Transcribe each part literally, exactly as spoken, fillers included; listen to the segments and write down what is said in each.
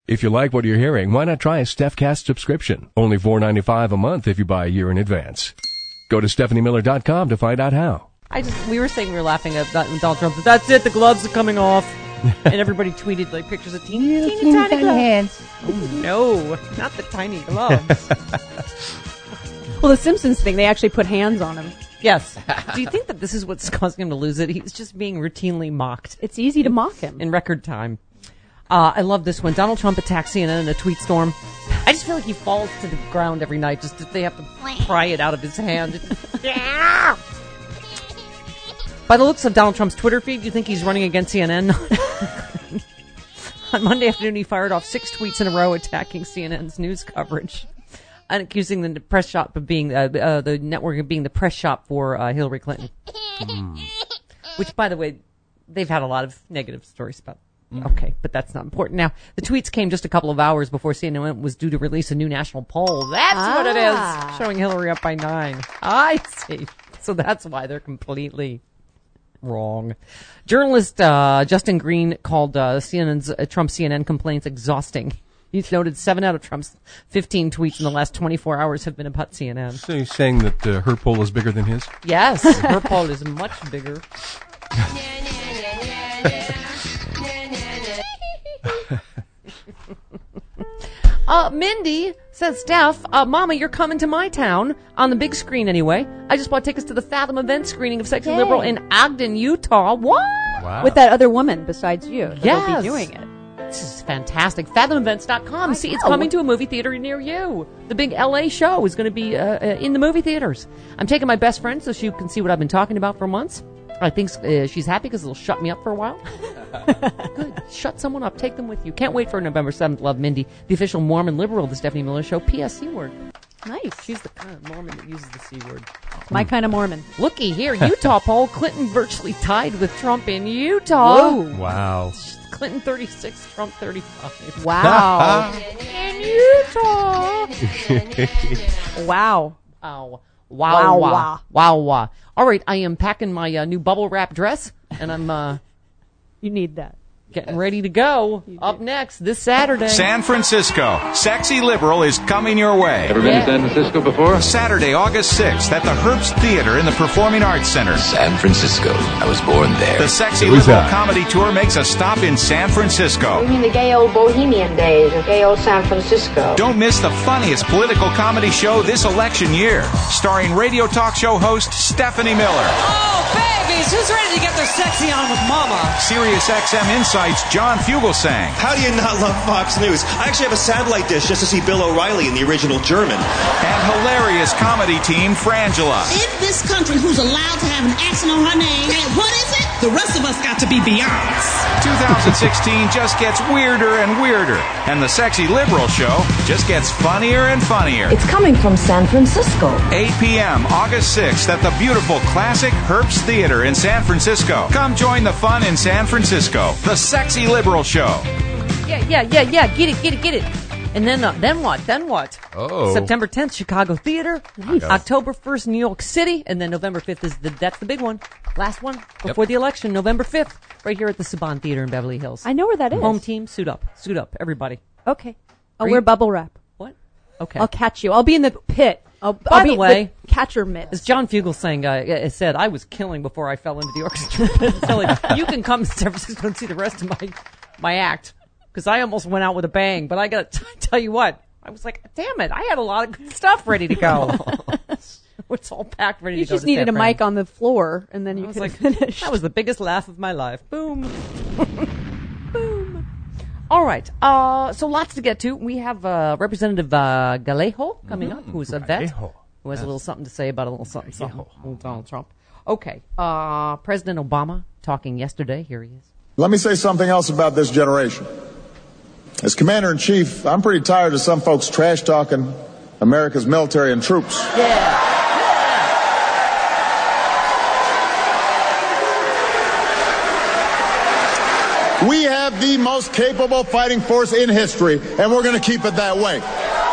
If you like what you're hearing, why not try a StephCast subscription? Only four dollars and ninety-five cents a month if you buy a year in advance. Go to Stephanie Miller dot com to find out how. I just we were saying we were laughing at that when Donald Trump said, "That's it, the gloves are coming off," and everybody tweeted like pictures of teeny, teeny, teeny tiny gloves. Hands. Oh, no, not the tiny gloves. Well, the Simpsons thing, they actually put hands on him. Yes. Do you think that this is what's causing him to lose it? He's just being routinely mocked. It's easy to mock him in record time. Uh, I love this one. Donald Trump attacks C N N in a tweet storm. I just feel like he falls to the ground every night. Just that they have to pry it out of his hand. By the looks of Donald Trump's Twitter feed, you think he's running against C N N? On Monday afternoon, he fired off six tweets in a row attacking C N N's news coverage and accusing the press shop of being uh, uh, the network of being the press shop for uh, Hillary Clinton. Mm. Which, by the way, they've had a lot of negative stories about. Mm. Okay, but that's not important. Now, the tweets came just a couple of hours before C N N was due to release a new national poll. That's ah. what it is, showing Hillary up by nine. I see. So that's why they're completely wrong. Journalist uh, Justin Green called uh, C N N's uh, Trump C N N complaints exhausting. He's noted seven out of Trump's fifteen tweets in the last twenty-four hours have been about C N N. So you're saying that uh, her poll is bigger than his? Yes, her poll is much bigger. Uh, Mindy says, Steph, uh, Mama, you're coming to my town on the big screen anyway. I just bought tickets to the Fathom event screening of Sexy Yay. Liberal in Ogden, Utah. What? Wow. With that other woman besides you. Yes. That'll be doing it. This is fantastic. Fathom events dot com. See, it's coming to a movie theater near you. The big L A show is going to be uh, uh, in the movie theaters. I'm taking my best friend so she can see what I've been talking about for months. I think uh, she's happy because it'll shut me up for a while. Good. Shut someone up. Take them with you. Can't wait for November seventh. Love, Mindy, the official Mormon liberal of the Stephanie Miller Show. P S C word. Nice. She's the kind of Mormon that uses the C word. My mm. kind of Mormon. Looky here. Utah poll. Clinton virtually tied with Trump in Utah. Whoa. Wow. Clinton thirty-six, Trump thirty-five. Wow. In Utah. Wow. Wow. Wow, wow, wow, wow. All right, I am packing my uh, new bubble wrap dress, and I'm uh, you need that. Getting ready to go. Up next this Saturday. San Francisco. Sexy Liberal is coming your way. Ever been yeah. to San Francisco before? Saturday, August sixth at the Herbst Theater in the Performing Arts Center. San Francisco. I was born there. The Sexy Liberal that? Comedy Tour makes a stop in San Francisco. You mean the gay old bohemian days of gay old San Francisco? Don't miss the funniest political comedy show this election year. Starring radio talk show host Stephanie Miller. Oh, babies, who's ready to get their sexy on with Mama? Sirius X M Insights John Fugelsang. How do you not love Fox News? I actually have a satellite dish just to see Bill O'Reilly in the original German. And hilarious comedy team Frangela. In this country, who's allowed to have an accent on her name, and what is it? The rest of us got to be Beyonce. twenty sixteen just gets weirder and weirder. And the Sexy Liberal Show just gets funnier and funnier. It's coming from San Francisco. eight p.m. August sixth at the beautiful classic Herbst Theater in San Francisco. Come join the fun in San Francisco. The Sexy Liberal Show. Yeah, yeah, yeah, yeah. Get it, get it, get it. And then, uh, then what? Then what? Oh. September tenth, Chicago Theater. Nice. October first, New York City. And then November fifth is the, that's the big one. Last one before yep. the election, November fifth, right here at the Saban Theater in Beverly Hills. I know where that is. Home team, suit up. Suit up, everybody. Okay. I'll Are wear you? bubble wrap. What? Okay. I'll catch you. I'll be in the pit. I'll, By I'll the be way, the catcher mitt. As John Fugelsang uh, said, I was killing before I fell into the orchestra. So like, you can come to San Francisco and see the rest of my my act, because I almost went out with a bang. But I got to tell you what, I was like, damn it, I had a lot of good stuff ready to go. It's all packed, ready you to go. You just needed San a Fran. mic on the floor, and then you could like, finish. That was the biggest laugh of my life. Boom. Boom. All right. Uh, so lots to get to. We have uh, Representative uh, Galejo coming mm-hmm. up, who's a vet, Galejo. who has yes. a little something to say about a little something, something. Old Donald Trump. Okay. Uh, President Obama talking yesterday. Here he is. Let me say something else about this generation. As Commander-in-Chief, I'm pretty tired of some folks trash-talking America's military and troops. Yeah. We have the most capable fighting force in history, and we're going to keep it that way.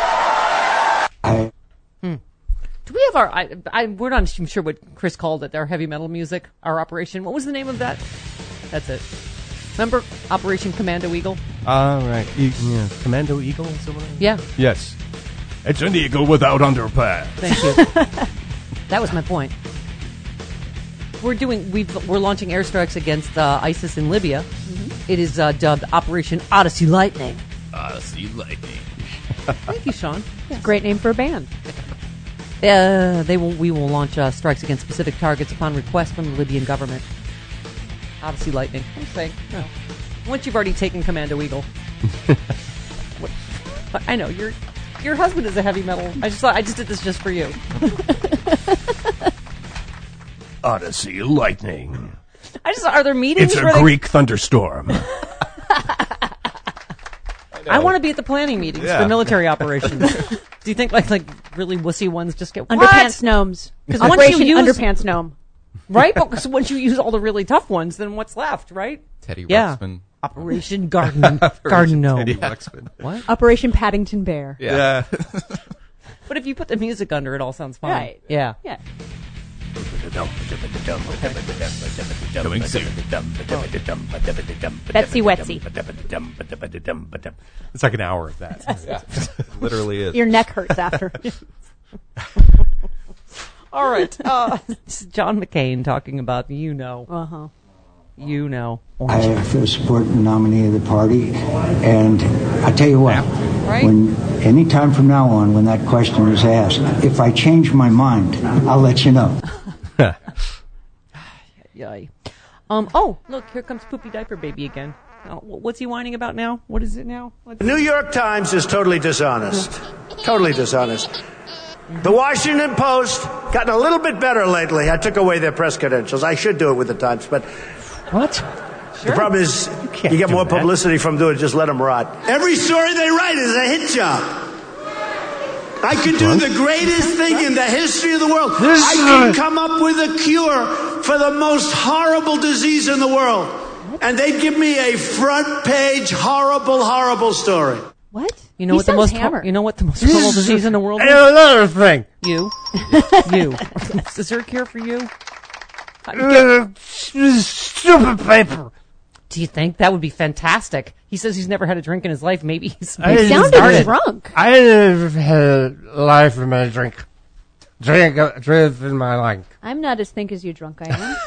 Hmm. Do we have our, I, I, we're not even sure what Chris called it, our heavy metal music, our operation. What was the name of that? That's it. Remember Operation Commando Eagle? All right. E- yeah. Commando Eagle? Something like that? Yeah. Yes. It's an eagle without underpass. Thank you. That was my point. We're doing. We've, we're launching airstrikes against uh, ISIS in Libya. Mm-hmm. It is uh, dubbed Operation Odyssey Lightning. Odyssey Lightning. Thank you, Sean. Yes. Great name for a band. Uh, they will. We will launch uh, strikes against specific targets upon request from the Libyan government. Odyssey Lightning. I'm saying. No. Once you've already taken Commando Eagle. What? I know your your husband is a heavy metal. I just thought I just did this just for you. Odyssey Lightning. I just are there meetings? It's a where they- Greek thunderstorm. I want to be at the planning meetings Yeah. for military operations. Do you think like like really wussy ones just get Underpants gnomes. Because once Operation you use Underpants gnome. right, because once you use all the really tough ones, then what's left, right? Teddy Yeah. Ruxpin. Operation Garden Garden Gnome. Teddy Ruxpin. What? Operation Paddington Bear. Yeah. But if you put the music under, it all sounds fine. Right. Yeah. Yeah. Coming soon. Betsy Wetsy. It's like an hour of that. Yeah. Literally is. Your neck hurts after. All right. Uh, this is John McCain talking about you know. Uh huh. You know. I feel support the nominee of the party, and I tell you what, Right. when any time from now on, when that question is asked, if I change my mind, I'll let you know. Yay. Um. Oh, look, here comes Poopy Diaper Baby again. Oh, wh- what's he whining about now? What is it now? What's The New York Times is totally dishonest. Totally dishonest. The Washington Post gotten a little bit better lately. I took away their press credentials. I should do it with the Times, but what? The problem is you, can't get do more that. publicity from doing it. Just let them rot. Every story they write is a hit job. I could do the greatest thing in the history of the world. I can come up with a cure for the most horrible disease in the world. And they'd give me a front page horrible, horrible story. What? You know He what the sounds most hammered. you know what the most horrible disease in the world And is? another thing. You. You. Is there a cure for you? Uh, stupid paper. Do you think that would be fantastic? He says he's never had a drink in his life. Maybe he's I maybe He he sounded started. drunk. I never had a life in my drink. Drink, uh, drink in my life. I'm not as think as you drunk I am.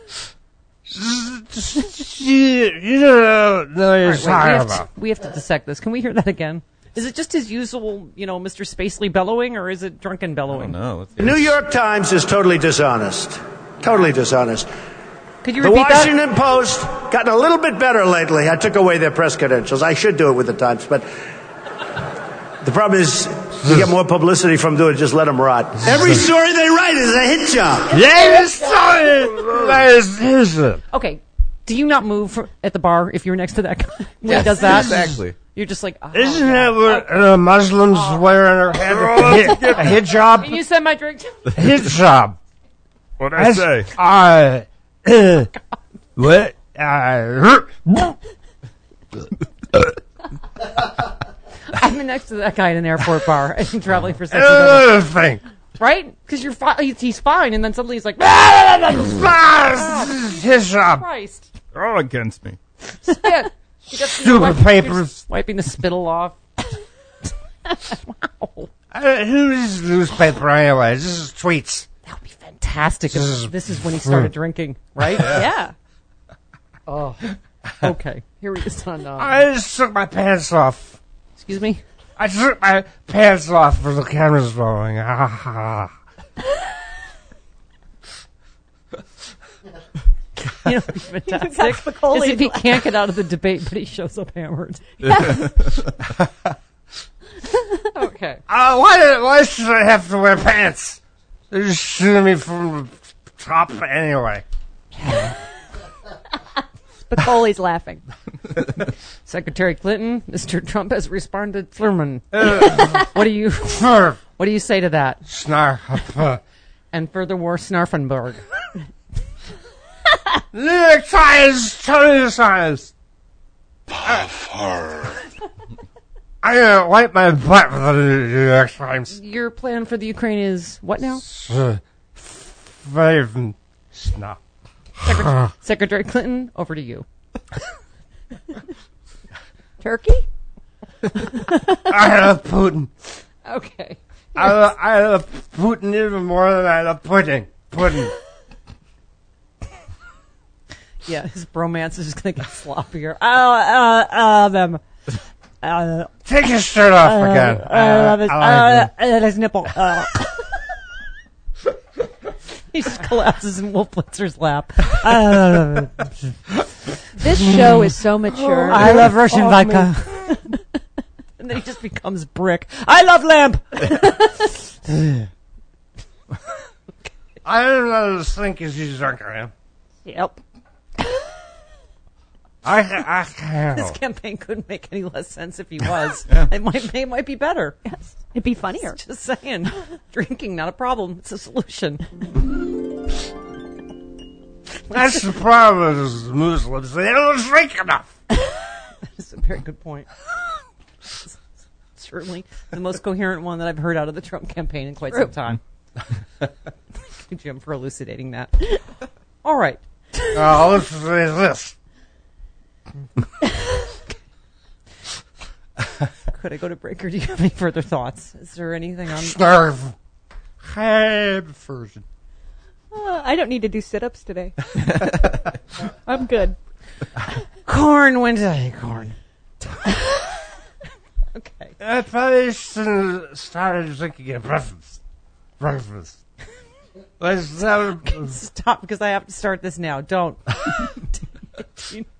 You, you don't know what you're All right, wait, we, talking have about. to, we have to dissect this. Can we hear that again? Is it just his usual, you know, Mister Spacely bellowing, or is it drunken bellowing? No. The New York Times is totally dishonest. Totally dishonest. Could you The repeat that? Washington Post gotten a little bit better lately. I took away their press credentials. I should do it with the Times, but the problem is you get more publicity from doing it. Just let them rot. Every story they write is a hit job. Yes, sorry. Okay. Do you not move for, at the bar if you're next to that guy when Yes, he does that? exactly. You're just like, oh, Isn't God. that what uh, Muslims wear on their head? A, hi- a hijab? Can you send my drink? Hijab. What'd I say? I, uh, what? Uh, I've been next to that guy in an airport bar and traveling for six another thing. right? Because you're fi- he's, he's fine, and then suddenly he's like, Hijab. Christ, They're all against me. spit. You got- Stupid you're wiping- you're papers. just wiping the spittle off. Wow. Uh, who is newspaper anyway? This is tweets. That would be fantastic. This If is- this is when he started drinking, right? Yeah. Oh, okay. Here he is on. Uh, I just took my pants off. excuse me. I took my pants off for the camera's rolling. Ah, ha. You know, it'd be fantastic. That's the Coley Is if he laugh. can't get out of the debate, but he shows up hammered. Okay. Uh, why, why should I have to wear pants? They're just shooting me from the top anyway. Spicoli's laughing. Secretary Clinton, Mister Trump has responded. Thurman. Uh, What do you Snarf. What do you say to that? Snarf. And furthermore, Snarfenberg. New York Times, totally dishonest. Puffer. I'm gonna wipe my butt with the New York Times. Your plan for the Ukraine is what now? Uh, Five snot. Secretary, Secretary Clinton, over to you. Turkey? I love Putin. Okay. I, lo- I love Putin even more than I love pudding. Pudding. Yeah, his bromance is just going to get sloppier. Uh, uh, uh, them. Uh, Take your shirt off uh, again. Uh, Uh, his, I like uh, uh, his nipple. Uh. He just collapses in Wolf Blitzer's lap. Uh, This show is so mature. I love Russian vodka. And then he just becomes brick. I love lamp. I don't know the stink as you drunk I am. Yep. I, I can't. This campaign couldn't make any less sense if he was. Yeah. It might it might be better. Yes. It'd be funnier. Just saying. Drinking, not a problem. It's a solution. That's the problem with Muslims. They don't drink enough. That's a very good point. Certainly the most coherent one that I've heard out of the Trump campaign in quite True. some time. Thank you, Jim, for elucidating that. All right. Uh, I'll elucidate this. Could I go to break, or do you have any further thoughts? Is there anything on... Snarf. Head version. Uh, I don't need to do sit-ups today. I'm good. Corn went to acorn. Okay. I probably should have started drinking at breakfast. Breakfast. Let's have Stop, because I have to start this now. Don't. Do you